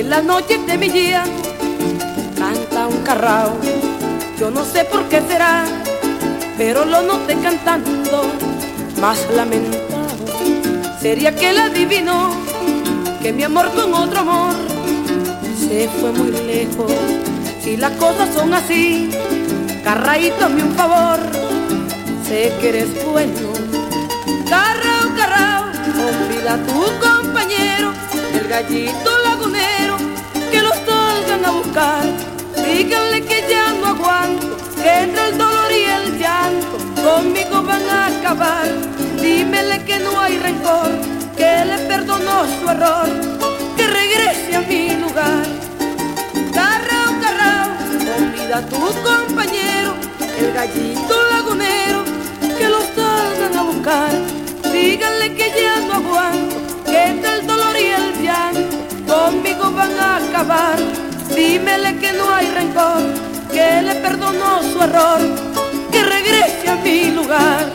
las noches de mi llanto canta un carrao. Yo no sé por qué será, pero lo noté cantando más lamentado. Sería que él adivinó que mi amor con otro amor se fue muy lejos. Si las cosas son así, Carraíto, hazme un favor, sé que eres bueno. Carrao, carrao, olvida a tu compañero, el gallito lagunero, que lo salgan a buscar. Díganle que ya no aguanto, que entre el dolor y el llanto conmigo van a acabar. Dímele que no hay rencor, que le perdonó su error, que regrese a mi lugar. Carrao, carrao, olvida a tu compañero, el gallito lagunero, que lo salgan a buscar. Díganle que ya no aguanto, que entre el dolor y el llanto conmigo van a acabar. Dímele que no hay rencor, que le perdonó su error, que regrese a mi lugar.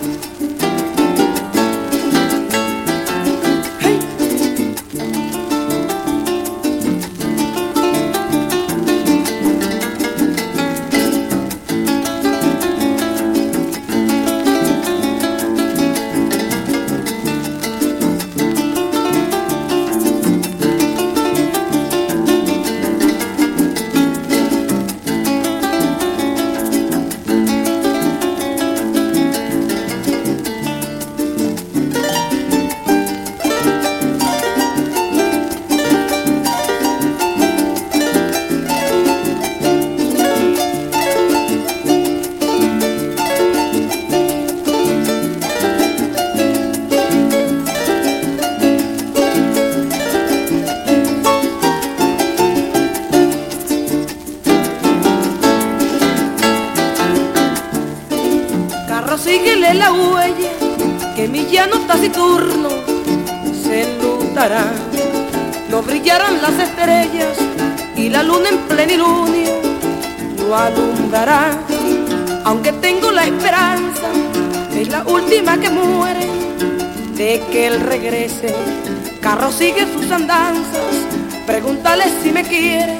Síguele la huella, que mi llano taciturno se enlutará. No brillarán las estrellas y la luna en plenilunio lo alumbrará. Aunque tengo la esperanza, es la última que muere, de que él regrese. Carro sigue sus andanzas, pregúntale si me quiere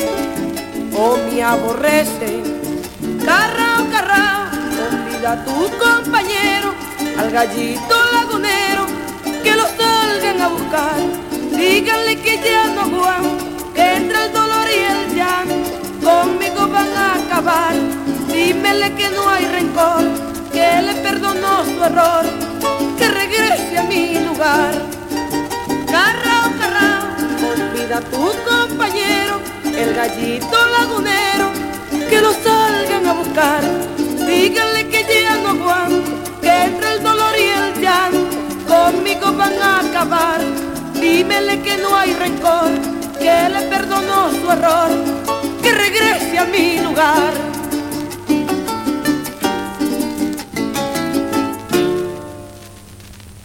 o me aborrece. Carrao, carrao, olvida a tu compañero, al gallito lagunero, que lo salgan a buscar. Díganle que ya no aguanto, que entre el dolor y el llanto conmigo van a acabar. Dímele que no hay rencor, que le perdonó su error, que regrese a mi lugar. Carrao, carrao, olvida a tu compañero, el gallito lagunero, que lo salgan a buscar. Díganle que ya no aguanto, que entre el dolor y el llanto conmigo van a acabar. Dímele que no hay rencor, que le perdonó su error, que regrese a mi lugar.